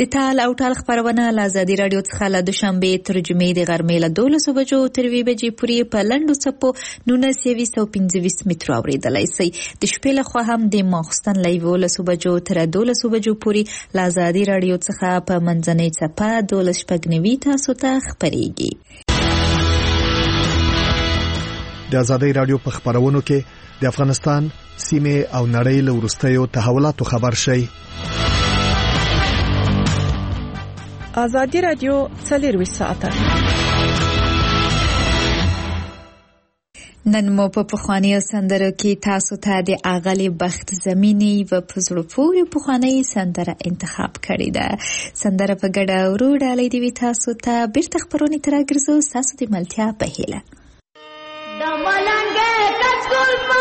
د تال او ټال خبرونه له ازادي راډیو څخه له دوشنبې تر جمعې د غرمې له 12 بجو تر 2 بجې پورې په لنډو څپو 1925 مترو اورېدلی شئ. د شپې لخوا هم د ماخوستن له 11 بجو تر 12 بجو پورې له ازادي راډیو څخه په منځنۍ څپه 12 تاسو ته خپرېږي. د ازادي راډیو په خبرونو کې د افغانستان سیمه او نړۍ له وروستیو تحولاتو خبر شئ. ازادي راډیو 24 ساعته نن مو په پخوانیو سندرو کې تاسو ته د اغلی بخت زمینی و پزړو پورې پخوانی سندره انتخاب کړی ده. سندره په ګډه ورو ډالۍ دی تاسو ته بیرته خبرونه ترګرځو ساسو د ملتیا په هیله. د ملنګه کڅول په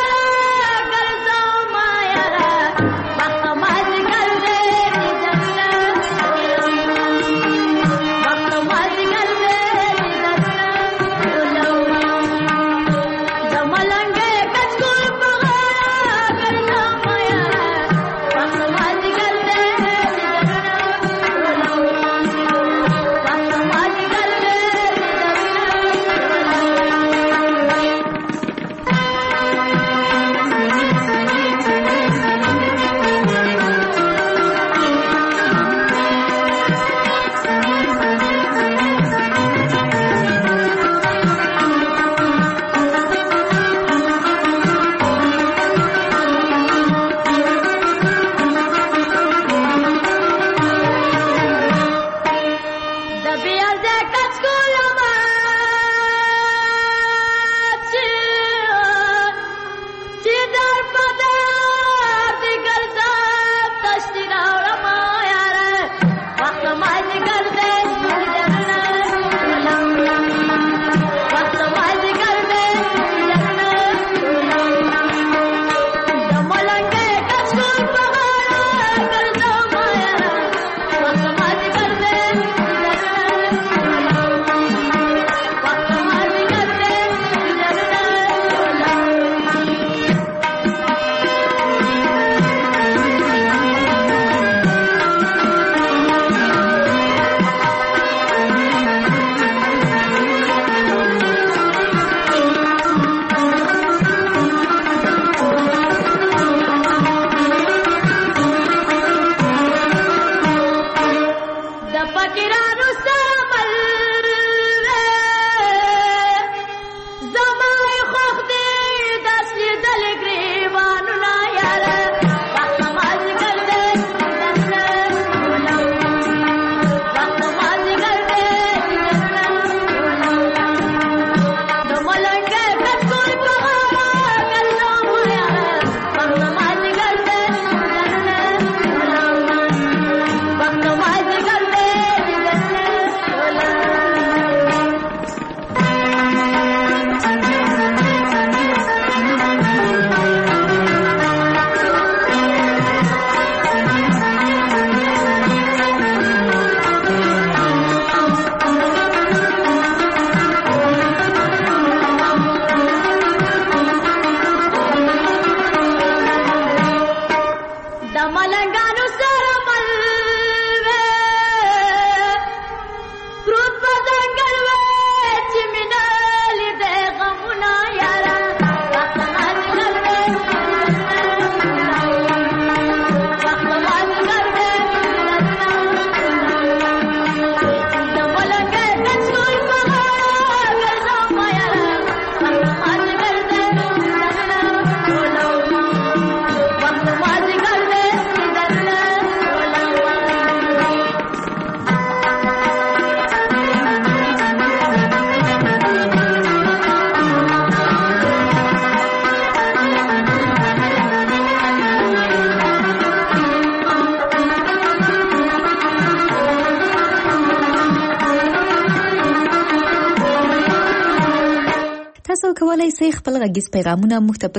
کولای شئ خپل غږیز پیغامونه موږ ته په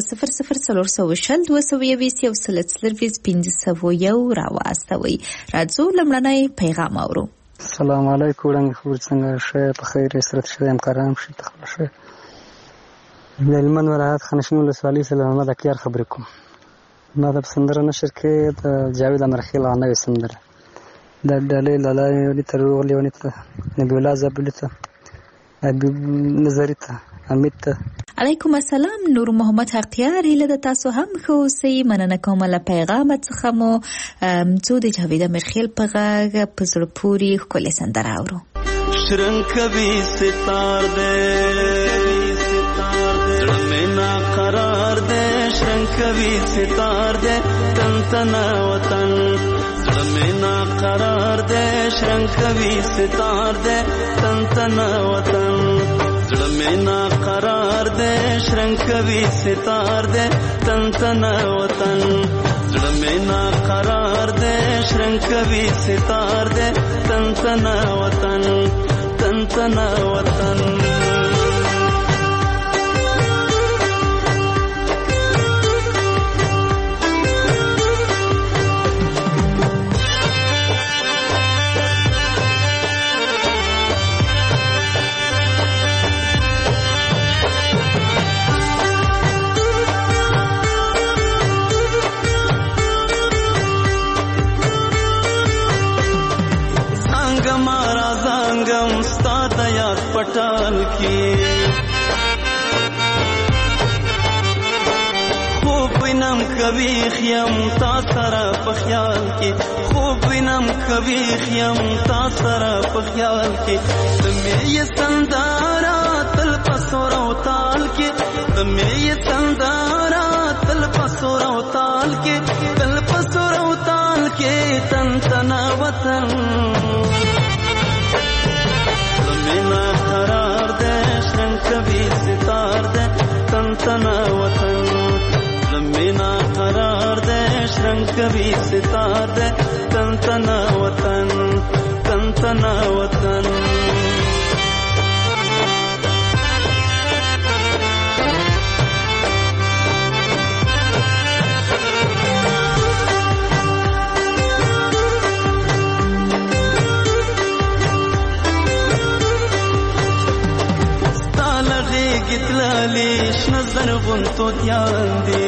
004020201501 راواستوئ. راځو لمړنی پیغام اورو. السلام علیکم وړاندې خبر څنګه شه په خیر سره شه امکارام شي تخلص شه لمن ولایت خنشمو لسوالی سلام محمد اکیار خبر کوم. ما د سندره نشر کې د جاوید امرخیل غنوي سندره دا ډالۍ لالا ولي ته روغ لیوني ته نبی الله زابلي ته حبیب نظري ته حمید ته. علیکم السلام. نور محمد حقیار هیله د تاسو هم ښه اوسئ. مننه کوم له پیغام څخه مو څو د جاوید امیرخیل په غږ په زړه پورې ښکلې سندره اورو. شرنګ کوي ستار دې زړه مې نا قرار دې شرنګ کوي ستار دې تن تنا وطن زړه مې نا قرار دې شرنګ کوي ستار دې تن تنا وطن زړه مې نا قرار دې شرنګ کوي ستار دې تن تنا وطن زړه مې نا قرار دې شرنګ کوي ستار دې تن تنا وطن تن تنا وطن. पटाल की खूब बिनम कभी खियम तासरा पख्याल की खूब बिनम कभी खियम तासरा पख्याल की तुम्हें ये संदारा तल पसोरा ताल की तुम्हें ये संदारा तल पसोरा ताल के तल पसोरा ताल के तन तना वतन मेना करार दे शरंग कभी सितार दे तन तना वतन मेना करार दे शरंग कभी सितार दे तन तना वतन तन तना वतन. گتلالیش نظر غنتو دیان دی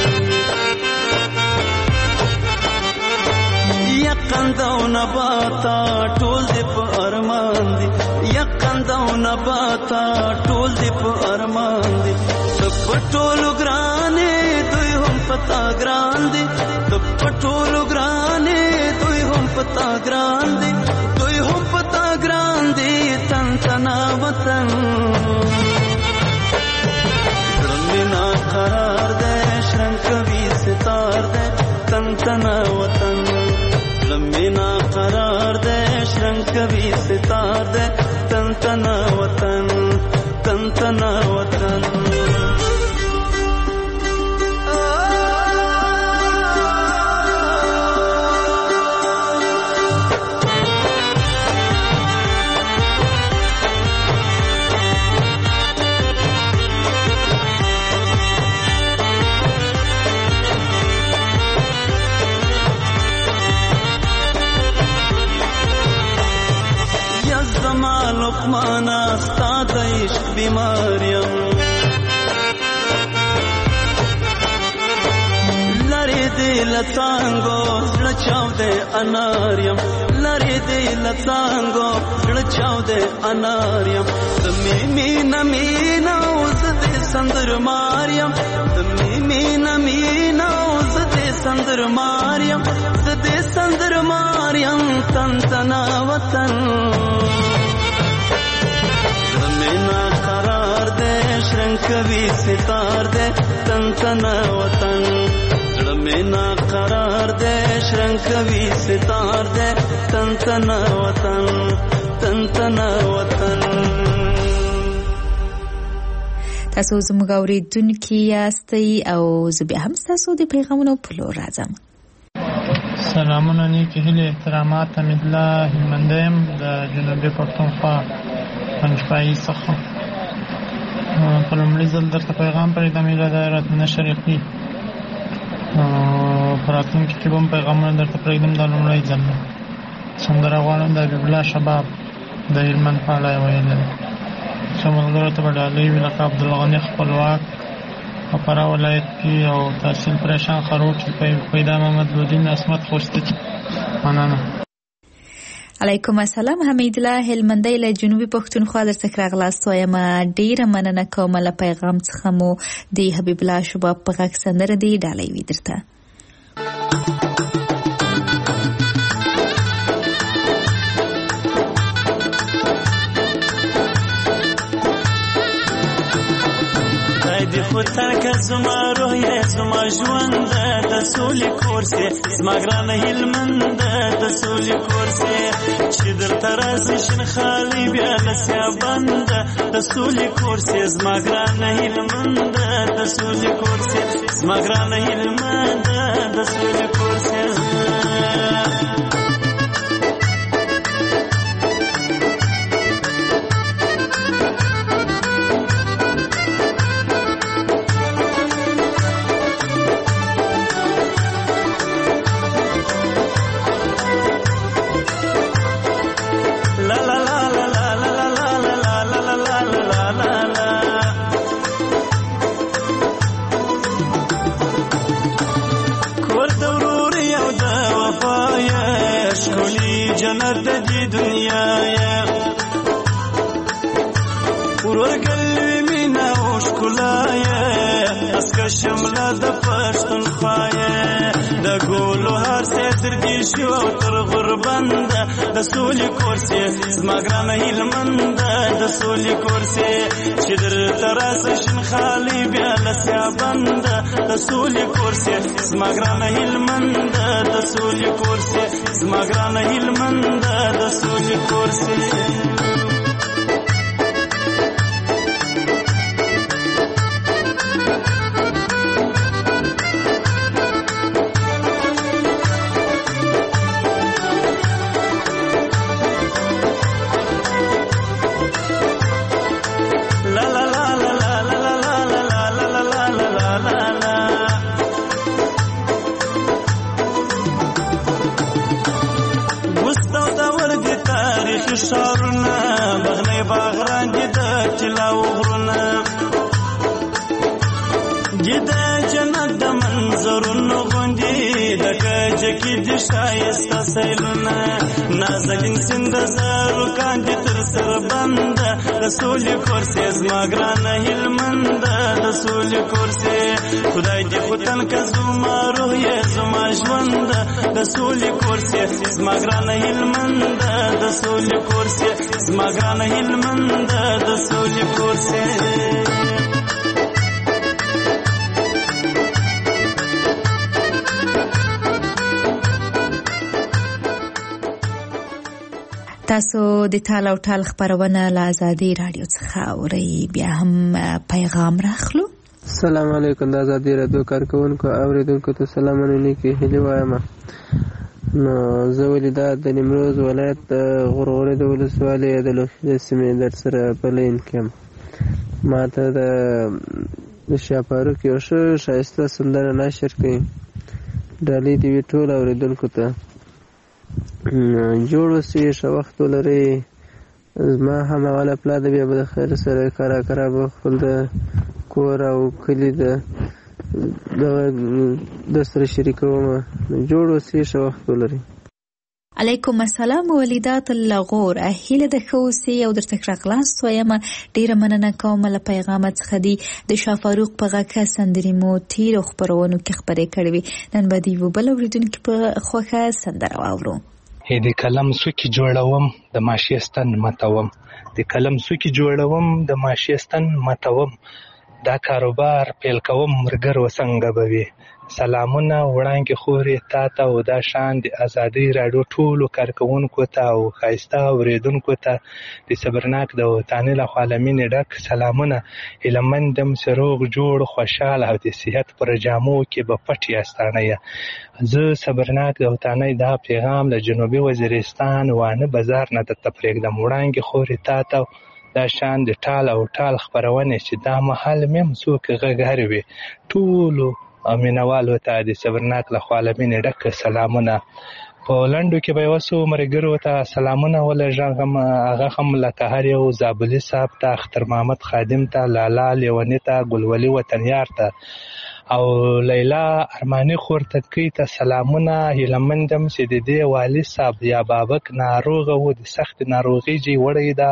یقندو نباتا ټول دی په ارمان دی یقندو نباتا ټول دی په ارمان دی پټولو ګرانې دوی هم پتا ګران دی پټولو ګرانې دوی هم پتا ګران دی دوی هم پتا ګران دی تن تنا وطن मेना करार दे शरंग कभी सितार दे तन तना वतन मेना करार दे शरंग कभी सितार दे तन तना वतन तन तना वतन. لقمانا استاد عشق بیماریم لری دی لڅانګو زړه چاو دې اناریم لری دی لڅانګو زړه چاو دې اناریم تمې مینا مینا اوس دې سندر ماریم تمې مینا مینا اوس دې سندر ماریم دې سندر ماریم تن تنا وطن मेना करार दे शरंग कभी सितार दे तन तना वतन मेना करार दे शरंग कभी सितार दे तन तना वतन तन तना वतन. تاسو زموږ اوریدونکي یاستئ او زه بیا هم ستاسو د پیغامونو په لور راځم. سلامونه نیکې هیلې احترامات حمید الله هلمندی یم د جنوبي پښتونخوا پنجپایي څخه. په لومړي ځل درته پیغام پرېږدم هیله ده راتلونی شریقي په راتلونکي کې به هم پیغامونه درته پرېږدم. دا لومړی ځل ده. سندره غواړم د حبیب الله شباب د هلمند په اړه یې ویلې ده. څو ملګرو ته به ډالۍ وي لکه عبدالغني خپلواک په فراه ولایت کې او تحصیل پریشان خروټ پیدا محمد لودین عصمت خوستي. مننه. علیکم السلام حمید الله هلمندی له جنوبي پښتونخوا درڅخه راغلاست وایم ډیره مننه کوم له پیغام څخه مو د حبیب الله شباب په غږ سندره دی ډالۍ وي درته دی خودتر که زما روحیه زما ژوند د سولې کورسې زما ګرانه هلمند د سولې کورسې چې درته راسي شین خالي بیا لسیا بند د سولې کورسې زما ګرانه هلمند د سولې کورسې زما ګرانه هلمند د سولې کورسې جنت دی دنیا یا ورګلوي مینا او ښکلا یا اسکه شمله د پښتونخوا یا د ګولو هر څه تر دې شو تر غربند د سولې کورسې زما ګرانه هلمند د سولې کورسې چې درته راسه شین خالي بیا لسیا بند د سولې کورسې زما ګرانه هلمند د سولې کورسې زما ګرانه هلمند د سولې کورسې شارونه بغنی باغران گیده چلاو غرونه گیده جنت د منظرونو غوندی دکه جکی دی شایسته سیلونه نازکین سند زارو کاندی تر سر بند د سولې کورسې زما ګرانه هلمند د سولې کورسې خدای دې خوتن که زما روح یې زما ژوند د سولې کورسې زما ګرانه هلمند د سولې کورسې زما ګرانه هلمند د سولې کورسې تاسو د تال او ټال خبرونه له آزادي رادیو څخه اورئ بیا هم پیغام راخلو السلام علیکم د آزادي رادیو کارکونکو اوریدونکو ته سلامونه نیکی هیلې وایم نو زه ولیدا د نیمروز ولایت د غورغورې د ولسوالۍ د لوخي سیمې در سره په لین کې ما ته د شاپاروک یو ښایسته سندره نشر کړي ډالۍ دې وي ټول اوریدونکو ته جوړ اوسئ ښه وخت ولرئ زما هماغه پلا د بیا به د خیر سره کرا به خپل د کور او کلي د سره شریکوم جوړ اوسئ ښه وخت ولرئ علیکم السلام ولیدات اللغور هیله د خوسي او درته راغلاست وایم ډیره مننه کوم له پیغام څخه دی د شافاروق په غاکه سندري مو تیر خبرونو کې خبرې کړې نن به دی وبل اوریدونکو په خوخه سندره واورو د کلم سوکی جوړوم د ماشیستان متوم د کلم سوکی جوړوم د ماشیستان متوم دا کاروبار پیل کوم مرګر وسنګ بوي سلامونه وړاندې خوري تا ته او دا شان د آزادي رادیو ټولو کارکونکو ته او خایسته اوریدونکو ته د صبرناک د وطن له عالمین ډک سلامونه هلمندم سروغ جوړ خوشاله او د صحت پر جامو کې به پټي استانه زه صبرناک د وطن دا پیغام له جنوبي وزیرستان وانه بازار نه د تفریق د وړاندې خوري تا ته دا شان د ټال او ټال خبرونه چې دا محل مم څوک غږهروي ټولو امینوالو ته د صبرناک له عالمین ډک سلامونه په لندو کې به وسو مرګرو ته سلامونه ولژغم هغه هم لکه هر یو زابلی صاحب ته اختر محمد خادم ته لالا لیونی ته ګلولي وطنیار ته او لیلا ارماني خور تدکي ته سلامونه. هیلمندم چې د دې والي صاحب یا بابک ناروغه و، د سخت ناروغي جې وړی ده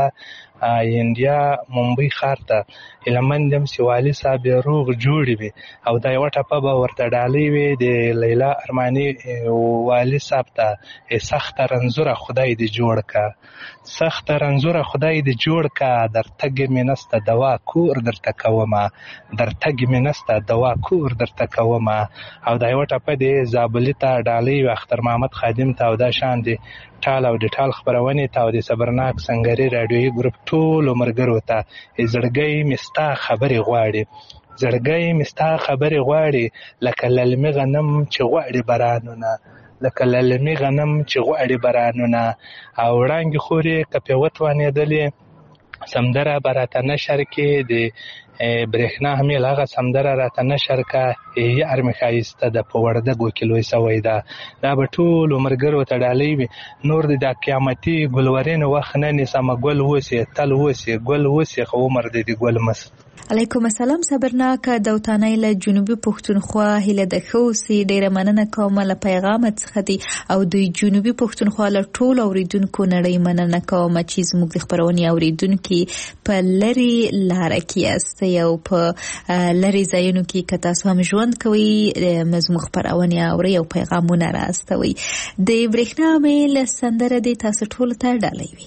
انډیا ممبئی ښار ته. هیلمندم چې والي صاحب یې روغ جوړ وي او دا یوه ټپه به ورته ډالۍ وي د لیلا ارماني والي صاحب ته. سخته رنځوره خدای دې جوړ کا، سخته رنځوره خدای دې جوړ کا، در تګ مې نسته دوا کور درته کومه، در تګ مې نسته دوا کور درته کومه. او دا یوه ټپه د زابلي ته ډالۍ وي اختر محمد خادم ته او دا شان د ټال او د ټال خپرونې ته او د صبرناک سنګري راډیویي ګروپ ټولو ملګرو ته. زړګی مې ستا خبرې غواړي، زړګی مې ستا خبرې غواړي، لکه للمي غنم چې غواړي بارانونه، لکه للمي غنم چې غواړي بارانونه. او وړانګې خورې که پې وتوانېدلې سمدره به راته نشر کې د برېښنا همیل هغه سمدره راته نشر کا. یار مې ښایسته ده په وردګو کې لوی سوی ده. دا به ټولو ملګرو ته ډالۍ وي. نور د دا قیامتي ګلورین وخت نه نیسمه، ګل اوسې تل اوسې، ګل اوسې خو عمر دې د ګل مس. علیکم السلام صبرناک دوتانۍ له جنوبي پښتونخوا هیله د ښه اوسې. ډېره مننه کوم له پیغامه څخه دي او د جنوبي پښتونخوا له ټولو اوریدونکو نړۍ مننه کوم چې زموږ د خپرونې اوریدونکي په لرې لاره کې یاستئ او په لرې ځایونو کې که تاسو هم ژوند کوئ زموږ خپرونې اورئ او پیغامونه راستوئ. د برېښنا میل سندره دې تاسو ټولو ته ډالۍ وي.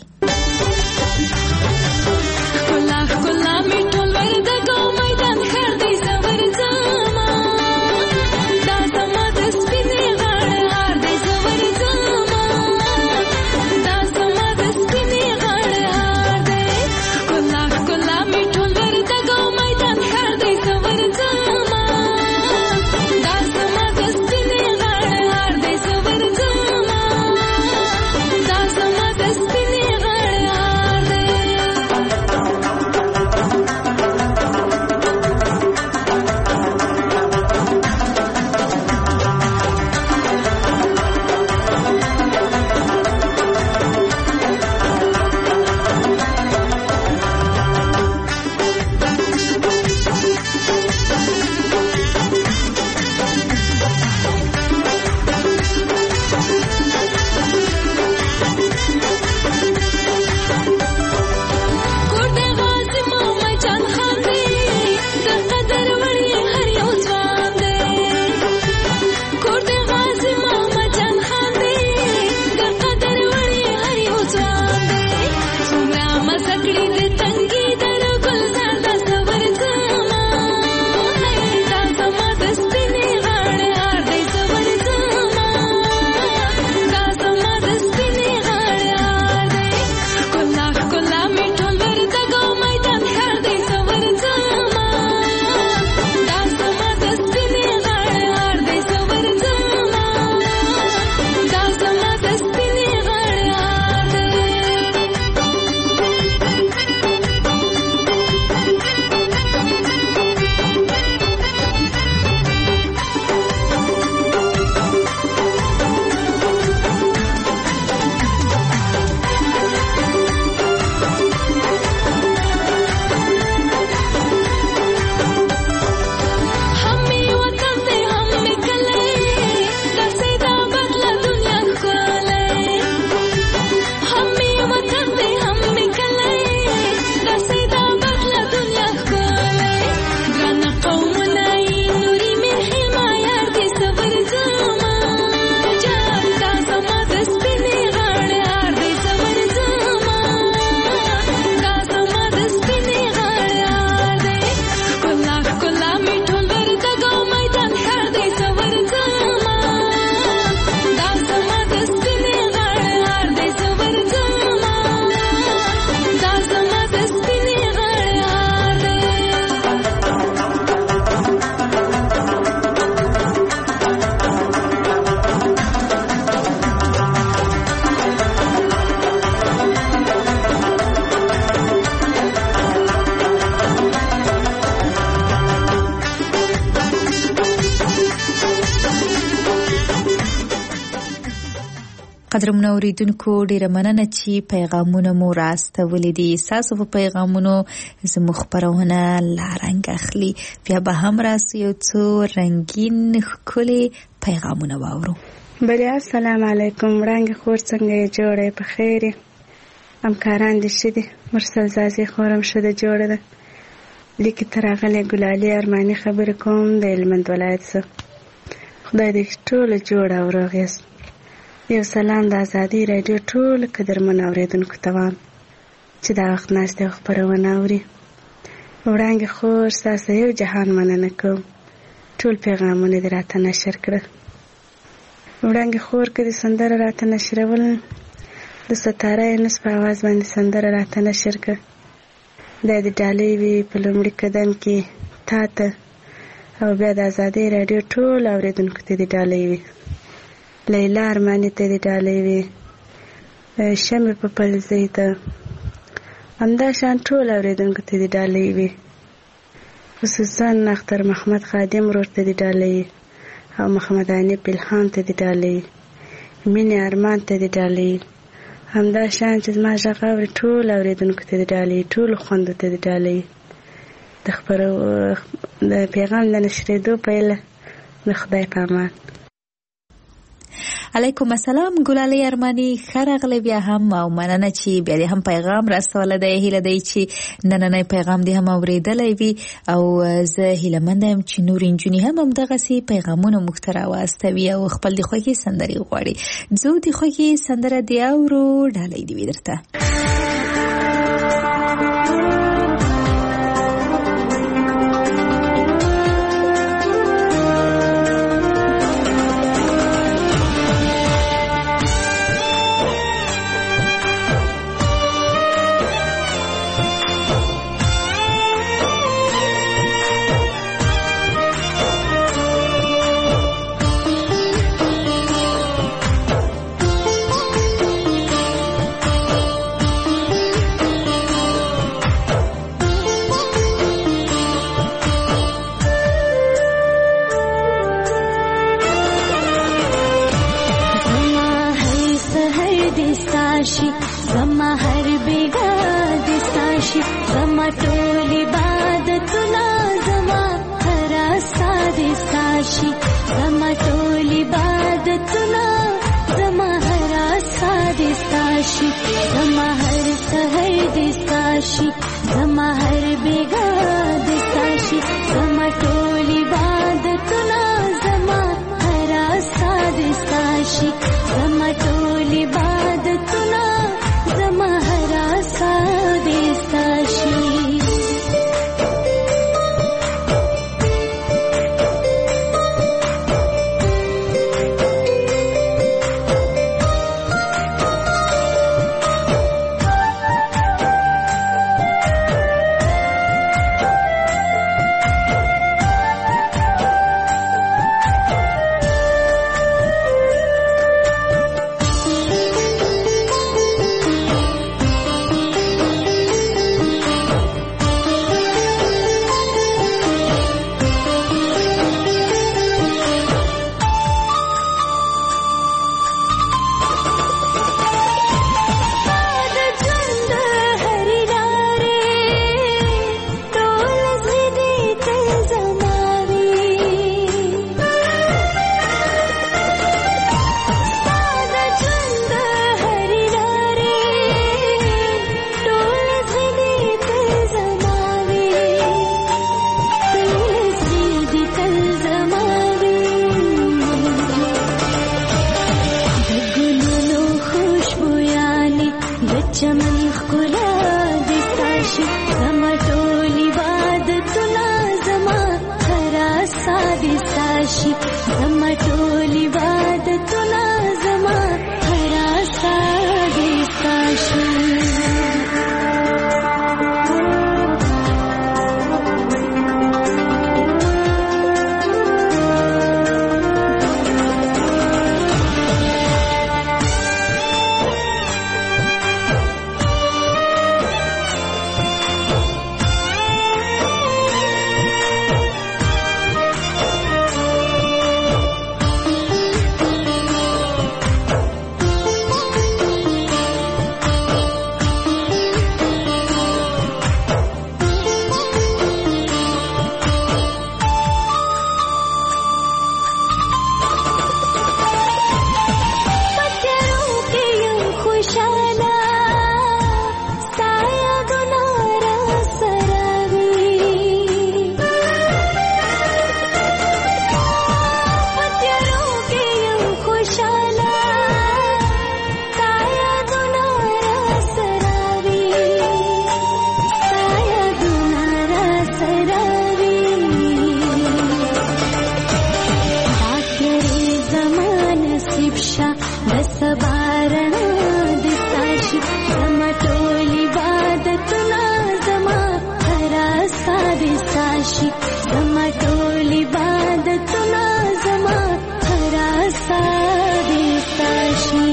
دا قدرمنو اوریدونکو ډیره مننه چې پیغامونه مو راستولې دي. تاسو په پیغامونو زموږ خبرونه لارنګ اخلي. بیا به هم راسو یو څو رنگین ښکلي پیغامونه واورو. بله السلام علیکم. وړانګې خور څنګه یې جوړه په خیر همکاران دې ښه دي؟ مرسل زازي خورم ښه ده جوړه ده. لیکې ته راغلی ګلالي ارماني خبرې کوم د هلمند ولایت څخه. خدای دې ټوله جوړه او روغ یاست. یو سلام د ازادي راډیو ټولو قدرمنو اورېدونکو ته وایم چې دا وخت ناستې او خپرونه اوري. وړانګې خور ستاسو یو جهان مننه کوم. ټول پیغامونه دې راته نشر کړه. وړانګې خور که دې سندره راته نشرول د ستاره یونس په اواز باندې سندره راته نشر کړه. دا د ډالۍ وي په لومړي قدم کې تا ته او بیا د ازادي راډیو ټول اورېدونکو ته دې ډالۍ وي. لیلا ارماني ته دې ډالۍ وي. شمې په پلزۍ ته همداشان ټول اورېدونکو ته دې ډالۍ وي. خصوصا اختر محمد خادم ورور ته دې ډالۍ وي او محمد عنیب الهام ته دې ډالۍ. مینې ارمان ته دې ډالۍ. همداشان چې زما غږ اوري ټول اورېدونکو ته دې ډالۍ. ټولو خویندو ته دې ډالۍ. د پیغام د نشرېدو پیله د خدای په امان. علیکم السلام ګلالي ارماني ښه راغلی بیا هم او مننه چې بیا دې هم پیغام راستولی دی. هیله دی چې نننی پیغام دې هم اورېدلی وي او زه هیله منده یم چې نور نجونې هم همدغسې پیغامونه موږ ته راواستوي او خپل د خوښې سندرې وغواړي. ځو د خوښې سندره دې اورو. ډالۍ دې وي درته. زما هر بیگا دستاشی زما ټول عبادتونه زما هر ساد دستاشی زما ټول عبادتونه زما هر ساد دستاشی زما هر سحر دستاشی زما هر بیگا دستاشی زما ټول عبادتونه زما هر ساد دستاشی زما ټول عبادتونه زما هر ساد دستاشی. زما ټول عبادتونه زما خراسا دې ستاشي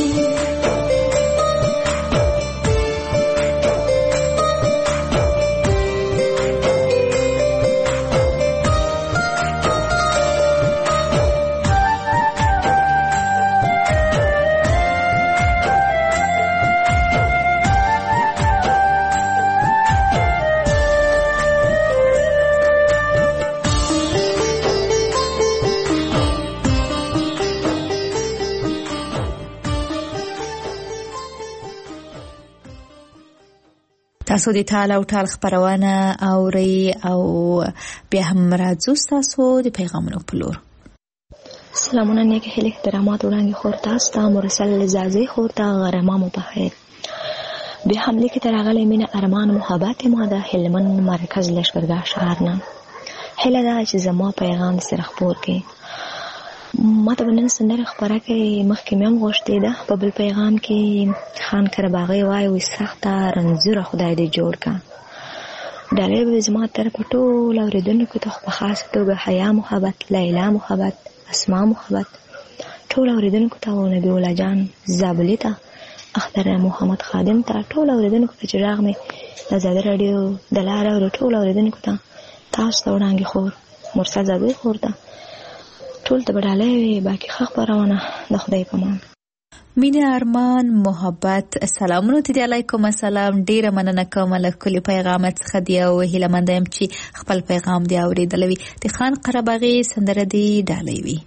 تاسو د ټال او ټال خبرونه اوري او بیا هم راځو تاسو د پیغامونو په لور. سلامونه نیک هیله احترامات وړاندې خور تاسو ته مرسل زازي خور ته غرمامو په خیر. بیا هم لیکي تر غلې مینه ارمان محبت ما د هلمند مرکز لشکرګاه شهر نه هله دا چې زما پیغام سره خبر کې ما ته نن سندره خبره کې مخکې مې هم غوښتې ده په بل پیغام کې خان کرباغي وای وي سخته رنځوره خدای دې جوړ کا ډالې به زما تر په ټول اوریدونکو ته په خاص توګه حیا محبت لیلا محبت اسماء محبت ټول اوریدونکو ته او نبی الله جان زابلی ته اختر محمد خادم ته ټول اوریدونکو ته چې راغمه آزاد رادیو دلاره او ټول اوریدونکو ته تاسو ته وړاندې خور مرسل زابلی خور ته ټول ته بداله باقي خبرونه د خدای په امان. مینه ارمان محبت سلامونه ته علیکم السلام ډیره مننه کوم له کلی پیغامات څخه دی او هیله مند یم چې خپل پیغام دی اوریدلوي د خان قرباغي سندره دی ډالۍ وي.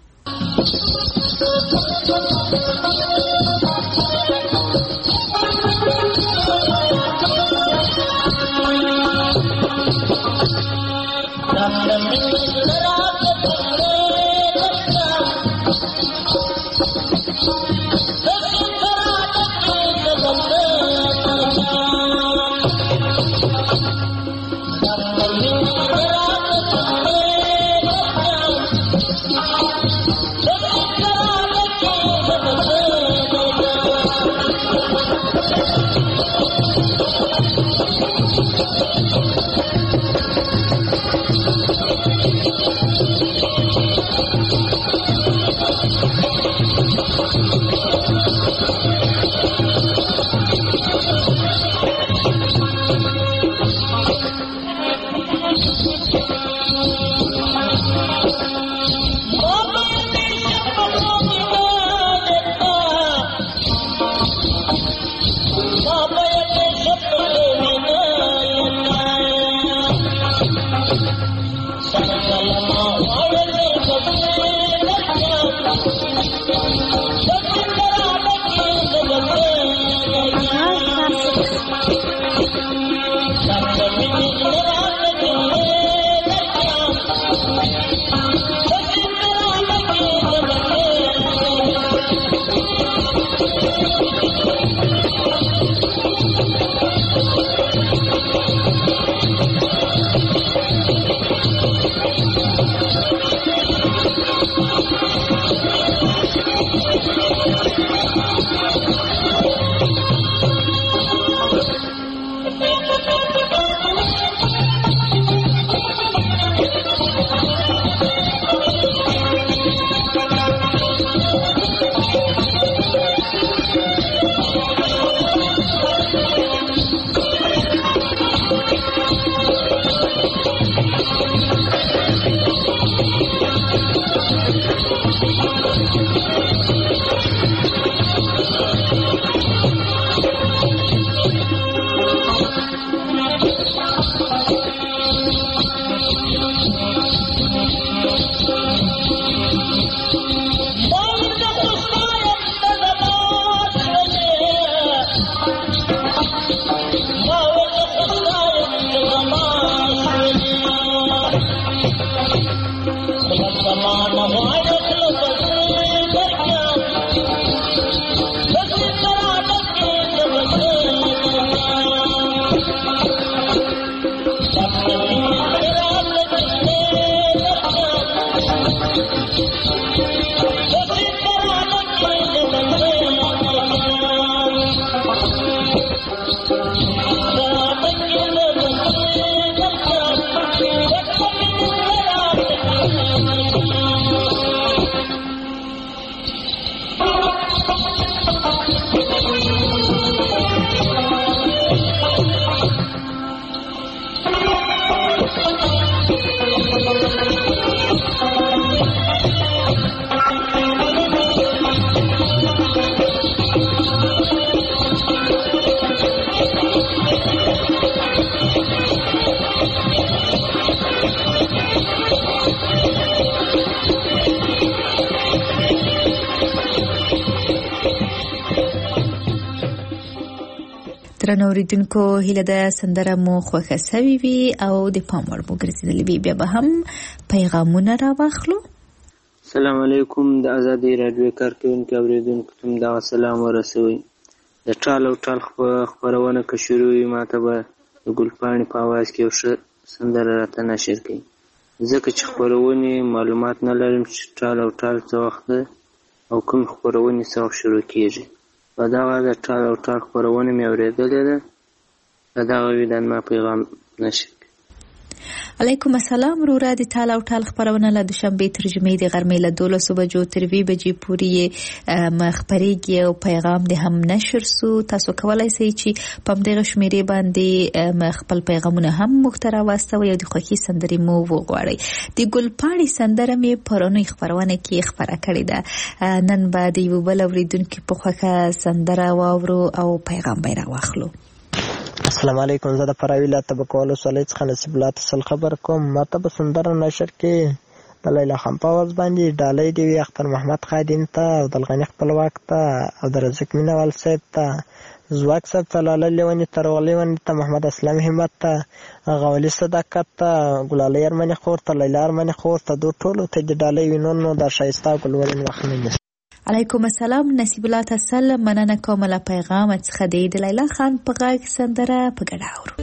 درنو اوریدونکو هیله ده سندره مو خوښه شوې وي او د پام وړ مو ګرځېدلې وي. بیا به هم پیغامونه راواخلو. السلام علیکم. د ازادي راډیو کارکوونکو اوریدونکو ته دغه سلام ورسوي. د ټال او ټال خپرونه که شروع وي ماته به د ګلپاڼې په اواز کې یو ښه سندره راته نشر کړي، ځکه چې خپرونې معلومات نه لرم چې ټال او ټال څه وخت ده او کوم خپرونې څه وخت شروع کېږي. په دغه د ټال او ټال خپرونه مې اورېدلې ده، د دغه ویدان ما پیغام نشر. علیکم السلام. وروره د ټال او ټال خپرونه له دوشنبې تر جمعې د غرمې له 12 بجو تر 2 بجې پورې خپرېږي او پیغام د هم نشر سو. تاسو کولای شئ چې په همدغه شمیرې باندې خپل پیغامونه هم موږ ته راواستوئ او د خوښي سندرې مو وغواړئ. د ګلپاڼې سندره مې پرونی خپرونه کې خپره کړې ده. نن به د یو بل اوریدونکي په خوښه سندره واورو او پیغام به راواخلو. السلام علیکم. زه د فراوي له طبقولو سولې څخه نصیب الله تسل خبر کوم. ماته به سندره نشر کې د لیلا خان په آواز باندې ډالۍ دی وي اختر محمد خادم ته او د الغنی خپلواک ته او د رزق مینوال صاحب ته، زواک صاحب ته، لاله لیوني ته، رغ لیوني ته، محمد اسلام همت ته، غولي صداقت ته، ګلالۍ ارمني خور ته، لیلا ارمني خور ته، دو ټولو ته د ډالۍ وینونو د شایسته ګلورین وخت نه. علیکم السلام. نصیب الله تسل مننه کوم له پیغام څخه د لیلا خان په غږ سندره په ګډه اورو.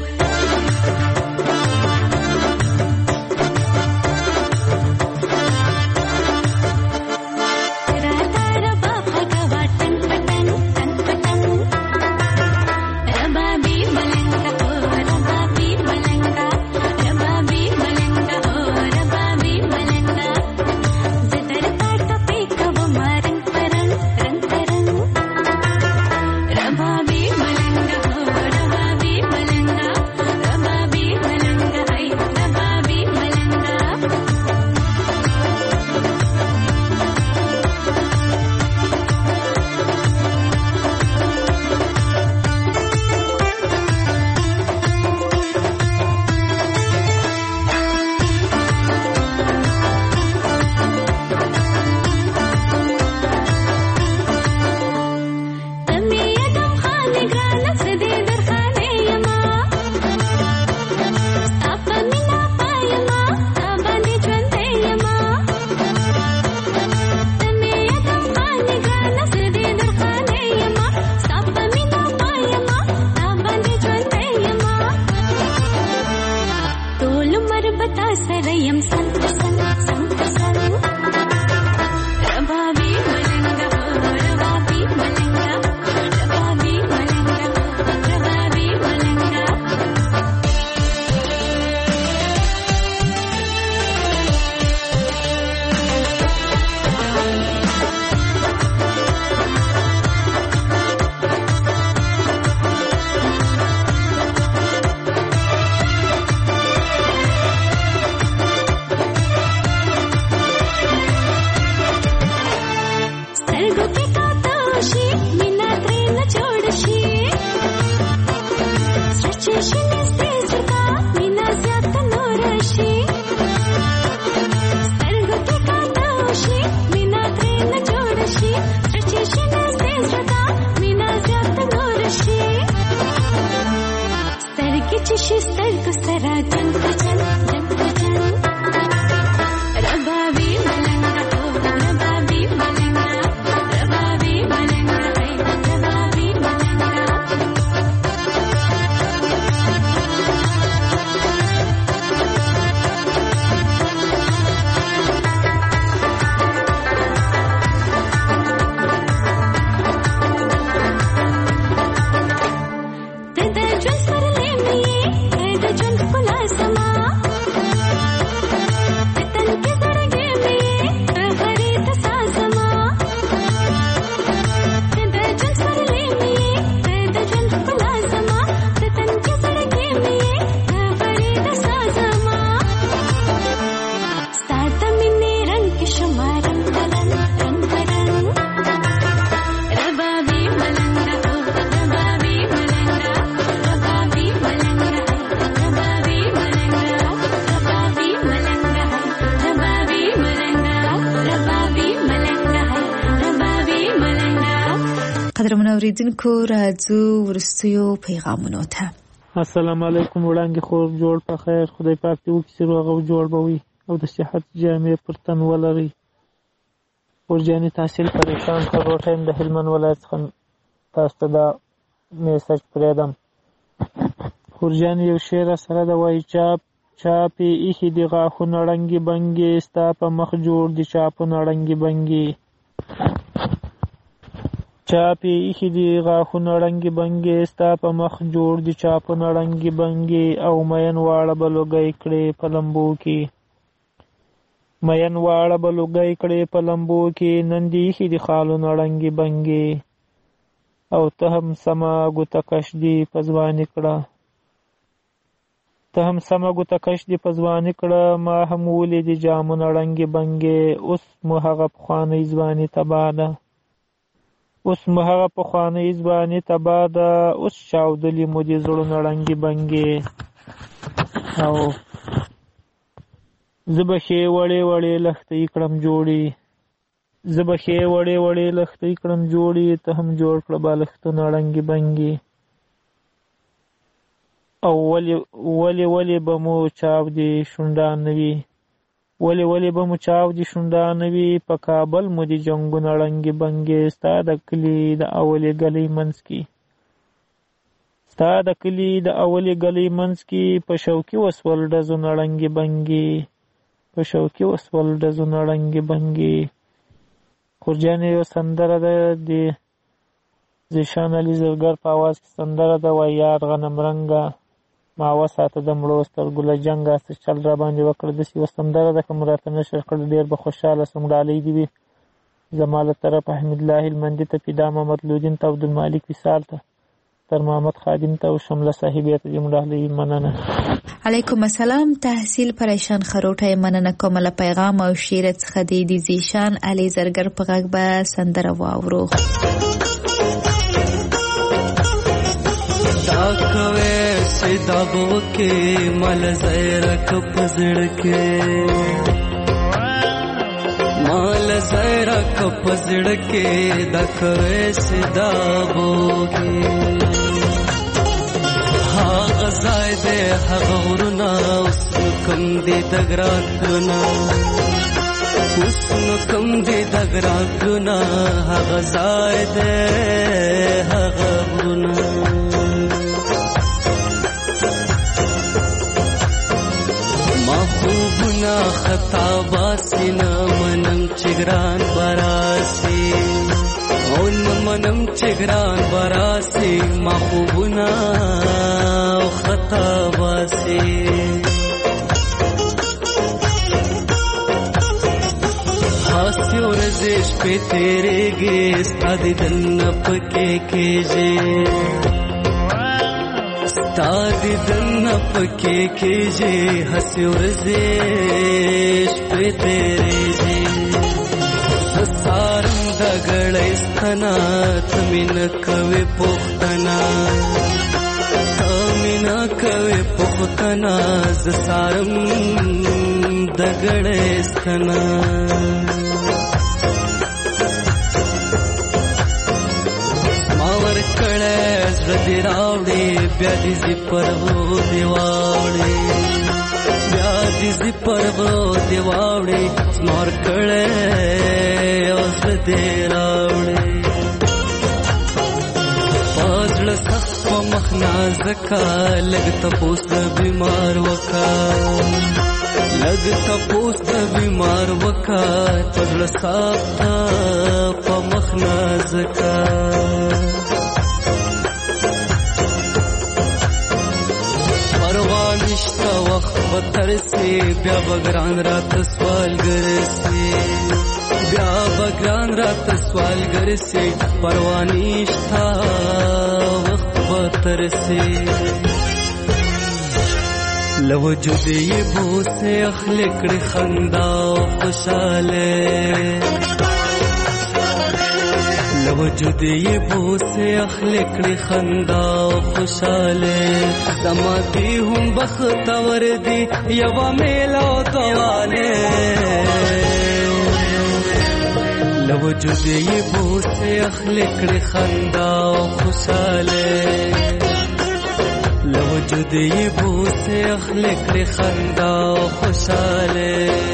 قدرمن اوریدونکو راځو ورستیو پیغامونو ته. السلام علیکم وړاندې خور جوړ په خیر خدای پاک دې وکړي چې روغ او جوړ به وي او د صحت جامې پر تن ولري. ورجاني تحصیل پریشان خروټه د هلمند ولایت څخه تاسو ته دا میسج پرېږدم. ورجاني یو شعر سره د وایي چاپې ایښي د غاښونه ړنګې بنګې ستا په مخ جوړ د چاپونه ړنګې بنګې چاپې ایښي د غاښونه ړنګې بنګې ستا په مخ جوړ د چاپونه ړنګې بنګې او مین واړه به لوګی کړې په لمبو کې مین واړه به لوګی کړې په لمبو کې نن دې ایښي د خالونه ړنګې بنګې او ته هم سمه ګوته کش دې په ځواني کړه ته هم سمه ګوته کش دې په ځواني کړه ما هم ولیدې جامونه ړنګې بنګې اوس مو هغه پخوانۍ ځواني تباه ده اوس مو هغه پخوانۍ ځواني تباه ده اوس چاودلي مو دې زړونه ړنګې بنګې او زه به ښې وړې وړې لښتې کړم جوړې زه به ښې وړې وړې لښتې کړم جوړې ته هم جوړ کړه بالښتونه ړنګې بنګې او ولې به مو چاودې شونډانه وي ولې به مو چاودې شونډانه وي په کابل مو دې جنګونه ړنګې بنګې ستا د کلي د اولې ګلۍ منځ کې ستا د کلي د اولې ګلۍ منځ کې په شوقي وسول ډزونه ړنګې بنګې په شوقي وسول ډزونه ړنګې بنګې. خورجانې یو سندره ده د زیشان علي زرګر په اواز کې سندره ده وایي یار غنم رنګه ما وساته د مړو سترګو له جنګه څه چل را باندې وکړه داسې یوه سندره ده که مو راته نشر کړه ډېر به خوشحاله سم. ډالۍ دې وي زما له طرفه حمیدالله هلمندي ته فدا محمد لودین ته عبدالمالک وصال ته تر محمد خادم ته او شمله صاحبې ته دې ډالۍ مننه. علیکم السلام. تحصیل پریشان خروټه مننه کوم له پیغام او شعر څخه د زیشان علي زرګر په غږ به سندره واورو. دا کوي سیدابو کې مل زیرک پزړ کې مال زیرک پزړ کې دا کوي سیدابو کې هغه ځای دې هغه ورونه اوس کوم دې دګراتونه اوس کوم دې دګراتونه هغه ځای دې هغه ورونه محبوبنا خطا باسینا منم چگران براسی اون منم چگران براسی محبوبنا خطا باسی ہاسی اور زیش پہ تیرے گے استادی دن پکے کیجے استادی دن پکے کیجے ہنسی اور زیش پہ تیرے جے سارم دگڑ استنا تمین کوي پختنا تمین کوي پختنا سارم دگڑ استنا ماور کړه زړه راوړې بیا دې پرو دیواړې بیا دې پرو دیواړې ماور کړه اوس دې راوړې پازړه سخت په مخنا زکا لګ تپوس د بیمار وکا لګ تپوس د بیمار وکا پازړه سخت په مخنا زکا پروانشتا وخت بترسي بیا بګران رات سوال ګرسي بیا بګران رات سوال ګرسي پروانشتا وخت بترسي لوجود یې بوسه اخلق کړي خندا خوشاله لوجود یې بوسه اخلق کړي خندا خوشاله زما دې هم بختور دي یو میلا تواله وجود یې بوسه اخلي کړي خندا او خوشاله له وجود یې بوسه اخلي کړي خندا او خوشاله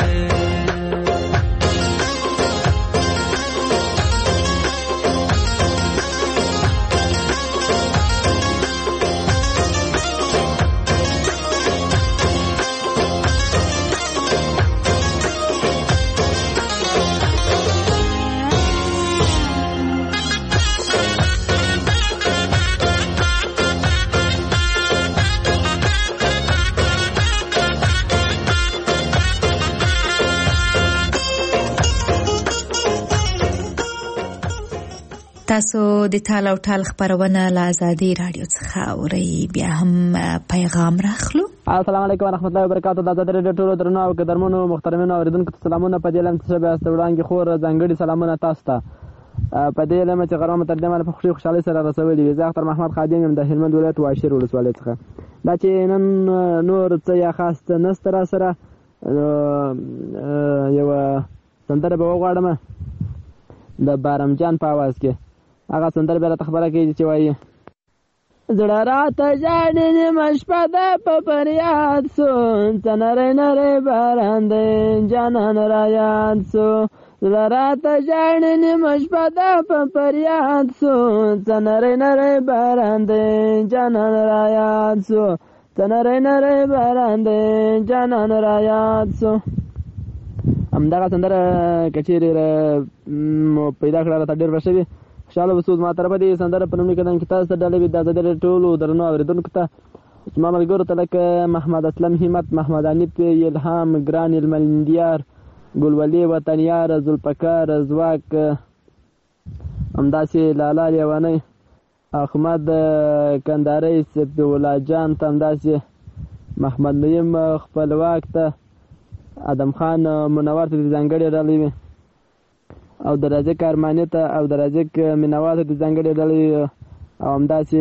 تاسو د ټال او ټال خبرونه له آزادي رادیو څخه اورئ. بیا هم پیغام راخلو. السلام علیکم ورحمۃ اللہ وبرکاتہ. د آزادي رادیو ټولو درنو او قدرمنو محترمینو اوریدونکو ته سلامونه. په دې لم چې بیا ستوړانګي خور ځانګړي سلامونه تاسو ته. په دې لم چې غرامه ترجمه په خوشحالي سره رسولي. زه اختر محمد خادم یم د هلمند ولایت واشیر ولسوالۍ څخه. دا چې نن نور څه یا خاص نست را سره یو سندره به وغواړم د بارم جان په आवाज کې. هغه سندره به راته خبره کوي چې وایي زړه راته ژاړي نیمه شپه ده په فریاد سو ته نری نری باران دی جانان را یاد سو زړه راته ژاړي نیمه شپه ده په فریاد سو ته نری نری باران دی جانان را یاد سو ته نری نری باران دی جانان را یاد سو. همدغه سندره که چیرې پیدا کړه راته ډېر ښه شوي. خوشحاله اوسو. زما طرفه دې سندره په نومي قدم کې تاسو ته ډالۍ وي. د آزادي رادیو ټولو درنو اورېدونکو ته زما ملګرو ته لکه محمد اسلم همت، محمد حنیف، الهام، ګران المندیار، ګلولي وطنیار، ذوالفقار ځواک، همداسې لالا لیوانی، احمد کنداري، صفي الله جان ته، همداسې محمد نعیم خپلواک ته، ادم خان منور ته ځانګړې ډالۍ وي او د رازق ارماني ته او د رازق مینوال ته ځانګړې ډالۍ او همداسې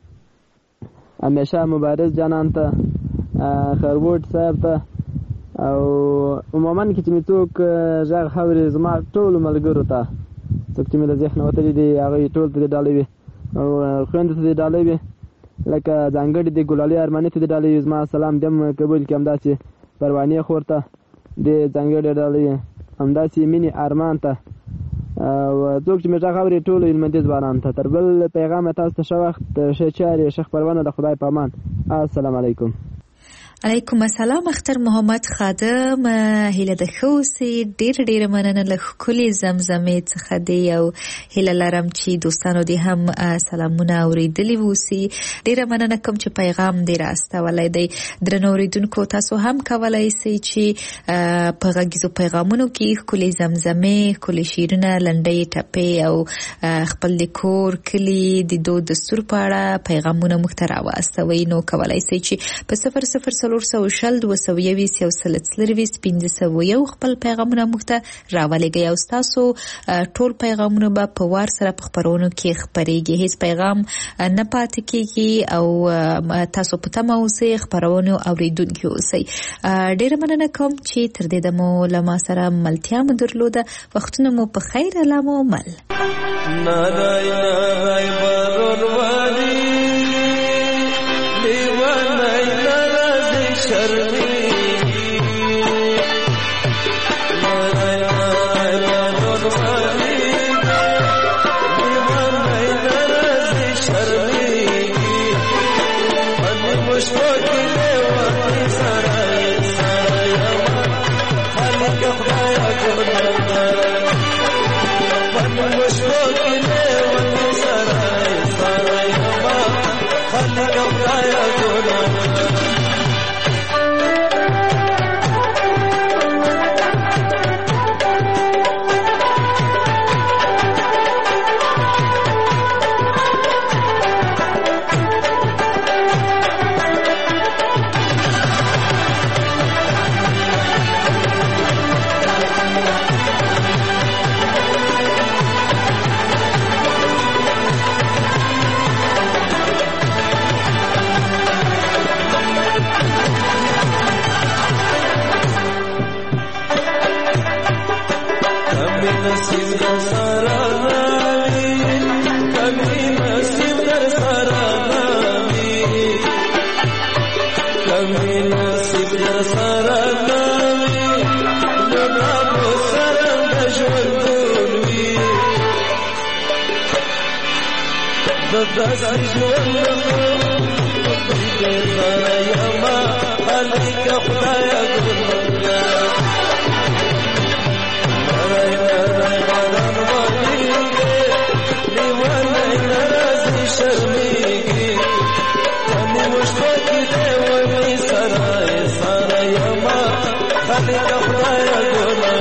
همیشه مبارز جانان ته، خروټ صاحب ته او عموما کې چې مې څوک غږ اوري زما ټولو ملګرو ته څوک چې مې له ذهنه وتلي دي هغوی ټول ته دې ډالۍ وي او خویندو ته دې ډالۍ وي لکه ځانګړې د ګلالي ارماني ته دې ډالۍ وي. زما سلام دې هم قبول کړي. همداسې پروانې خور ته دې ځانګړې ډالۍ وي. همداسې مینې ارمان ته او څوک چې مې غږ اوري ټولو هلمندي ځوانانو ته. تر بل پیغامه تاسو ته ښه وخت، ښه چارې، ښه خپرونه. د خدای په امان. السلام علیکم. علیکم السلام. اختر محمد خادم هیله د خوسي ډېر مننه له کلی زمزمې څخه دی او هیله لرم چې دوستانو دې هم سلامونه اوریدلی ووسی. ډېر مننه کوم چې پیغام دې راستولای دی. درنو اوریدونکو تاسو هم کولای شئ چې په غږیزو پیغامونو کې کلی زمزمې، کلی شیرونه، لنډۍ، ټپې او خپل د کور کلی د دود دستور په اړه پیغامونه موږ ته راواستوئ. نو کولای شئ چې په 00 200 خپل پیغامونه موږ ته راولېږئ او تاسو ټول پیغامونه به په وار سره په خبرونو کې خپرېږي. هیڅ پیغام نه پاتې کېږي او تاسو په تمه اوسئ، خبرونه اوریدونکي اوسئ. ډېر مننه کوم چې تر دې دمو له ما سره ملتیا مو درلوده. وختونه مو په خیر. الله مو مل. نصیب در سره نوي نو په سره د ژوندون وي د داسې ژوند دې سره یما خالق خدای ګوریا شرمېږي اني مشتاق دې وني سره سره یما خالق خدای ګوریا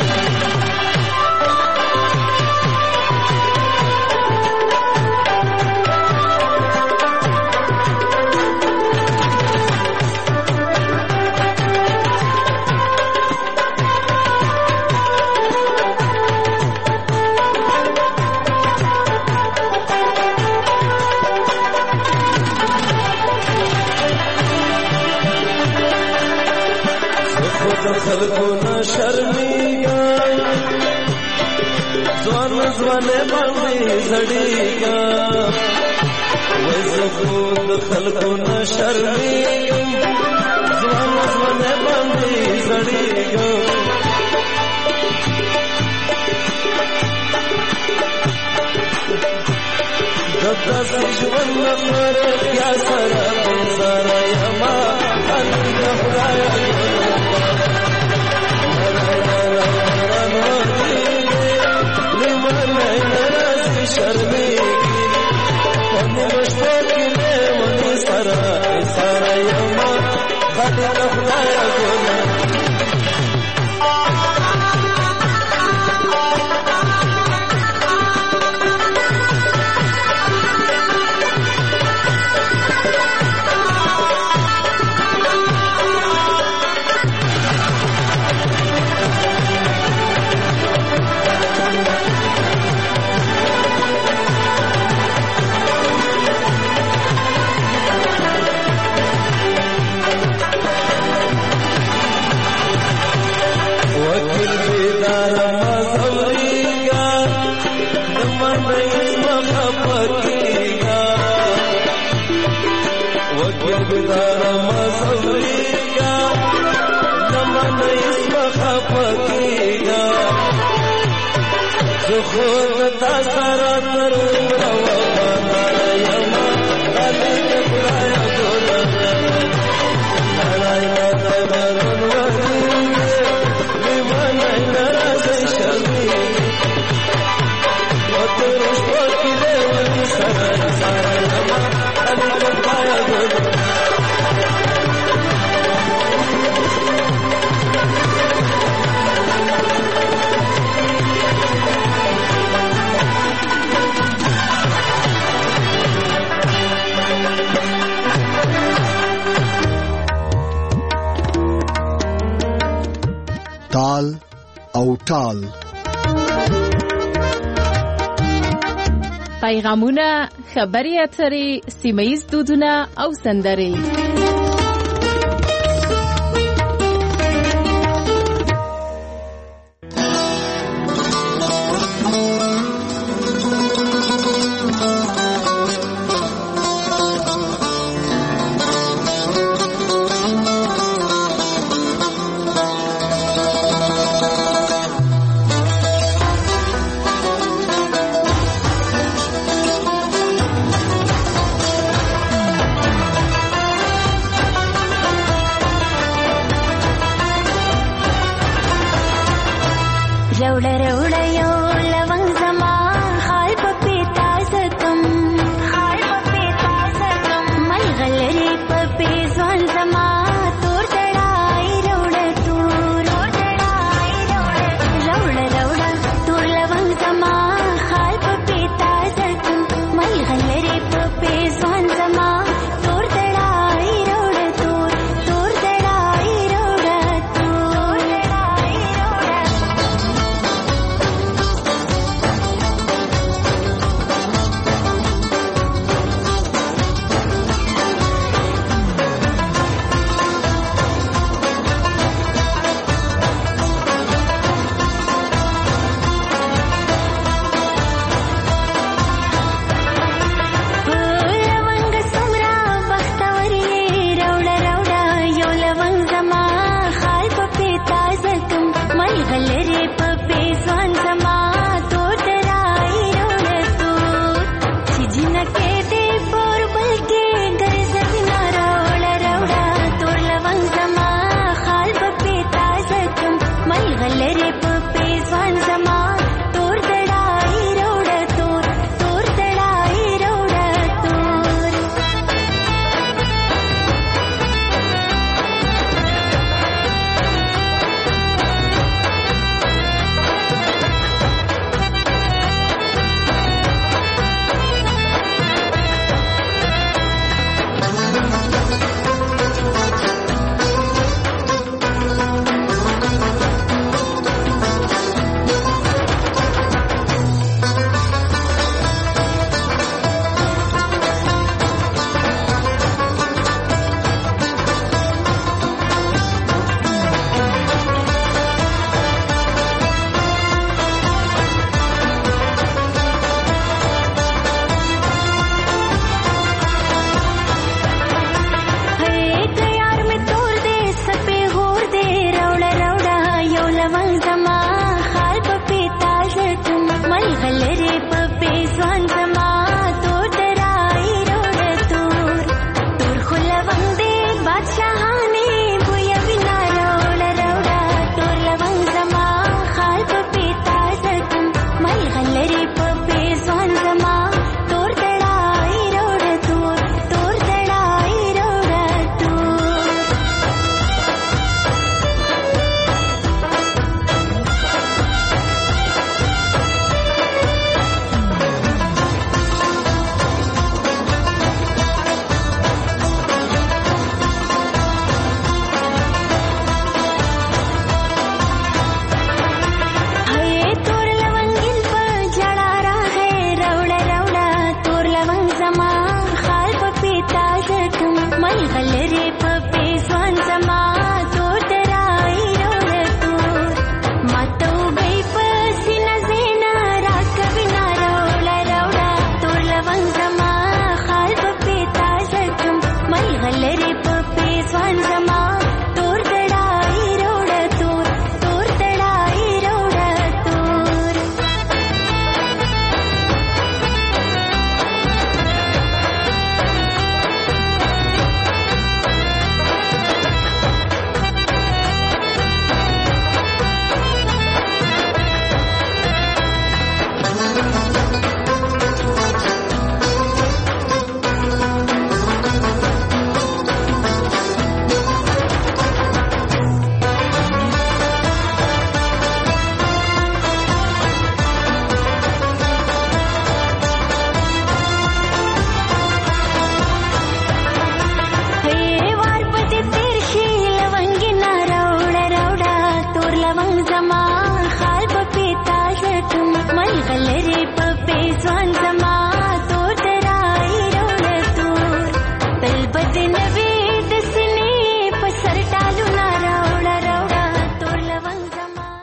خلقنا شرمېږه ځوان ځوانې باندې زړېږه وای زه خو د خلقنا شرمېږم ځوان ځوانې باندې زړېږه د داسې ژوند لپاره بیا سره بېزاره یما خالق خدای شرمېږي وني مشتاق دې وني سره سره یما خالق خدای ګوریا خود تا سره تر وروانه یما خالق خدای ګوریا نړۍ ماته ورون ورنیږي لیوانه ناراضه شرمېږي وتر شپو کې لیوني سره سره یما خالق خدای ګوریا تال او ټال پیغامونه خبري اترې سیمه‌ییز دودونه او سندرې لري